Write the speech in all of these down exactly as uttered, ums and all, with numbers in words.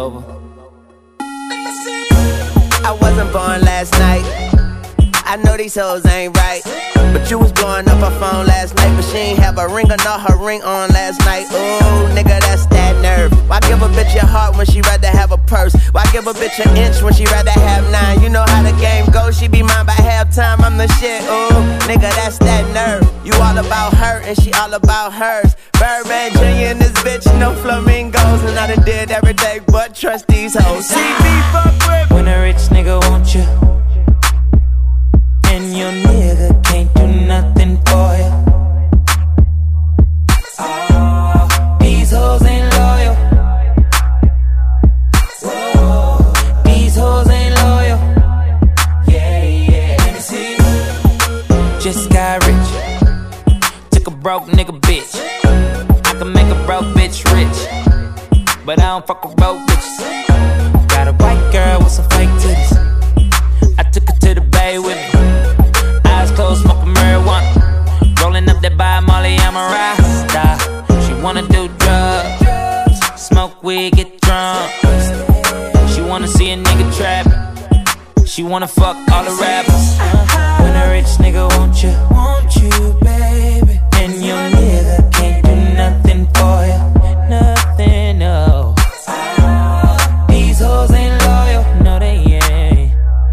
over. I wasn't born last night. I know these hoes ain't right, but you was blowing up her phone last night, but she ain't have a ring or not her ring on last night. Ooh, nigga, that's that nerve. Why give a bitch your heart when she rather have a purse? Why give a bitch an inch when she rather have nine? You know how the game goes, she be mine by halftime, I'm the shit. Ooh, nigga, that's that nerve. You all about her and she all about hers. Birdman Junior and this bitch, no flamingos, and I done did every day but trust these hoes. C B, fuck with. When a rich nigga want you, and your nigga can't do nothing for you. Oh, these hoes ain't loyal. Whoa, these hoes ain't loyal. Yeah, yeah, let me see. Just got rich, took a broke nigga bitch. I can make a broke bitch rich, but I don't fuck with broke bitches. Got a white girl with some fake titties. I took her to the bay with me. Eyes closed, smoking marijuana. Rolling up that by Molly, I'm a rasta. She wanna do drugs, smoke weed, get drunk. She wanna see a nigga trapping. She wanna fuck all the rappers. When a rich nigga want you, want you, baby, and your nigga can't do nothing for you, nothing, no. These hoes ain't loyal, no they ain't.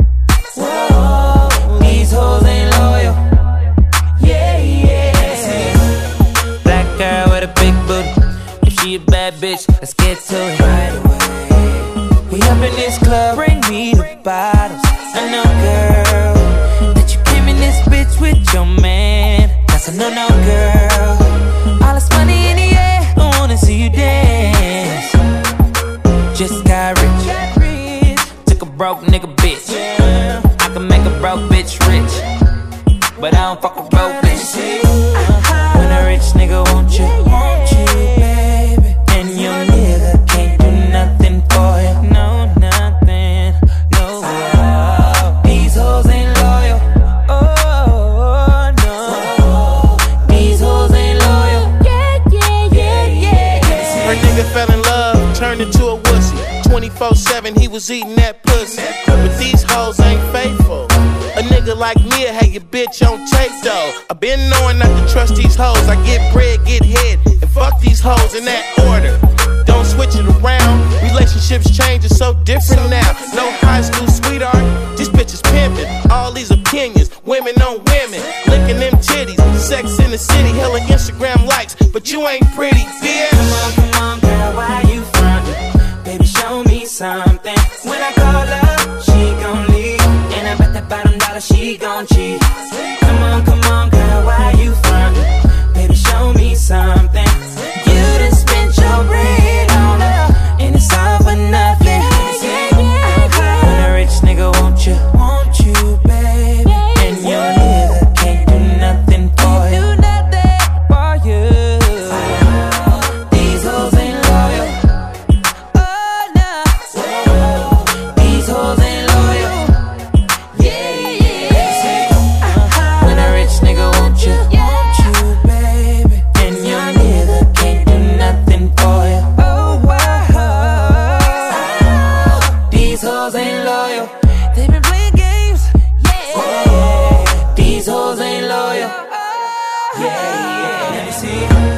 Whoa, these hoes ain't loyal. Yeah, yeah. Black girl with a big booty. If she a bad bitch, let's get to it right away. We up in this club, bring me the bottles. I know, girl, that you came in this bitch with your man. That's a no-no, girl. All this money in the air, I wanna see you dance. Just got rich, took a broke nigga bitch. I can make a broke bitch rich, but I don't fuck with broke bitches. When a rich nigga want you, want you, baby, and your nigga can't do nothing for you, no, nothing, no. These hoes ain't loyal, oh, no. These hoes ain't loyal, yeah, yeah, yeah, yeah. Her nigga fell in love, turned into a wussy. twenty-four seven, he was eating that pussy. But these hoes ain't faithful. A nigga like me'll have your bitch on tape though. I been knowing not to trust these hoes. I get bread, get head, and fuck these hoes in that order. Don't switch it around. Relationships change, it's so different now. No high school sweetheart, these bitches pimping. All these opinions, women on women, licking them titties. Sex in the city, hella Instagram likes, but you ain't pretty, bitch. Come on, come on, girl, why you frontin'? Baby, show me something. When I call her, she gon' leave, and I bet that bottom dollar she gon' cheat. Come on, come on, girl, why you frontin'? Baby, show me something. You done spent your bread on her, and it's all for nothing. When a rich nigga want you, want you, baby, and your nigga can't do nothing for you, for you. These hoes ain't loyal. Oh no, these hoes ain't loyal. Yeah, yeah. When a rich nigga want you, want you, baby, and your nigga can't do nothing for you. Oh wow, these hoes ain't loyal. They been playing games. Yeah, these hoes ain't loyal. Yeah, yeah. Let me see.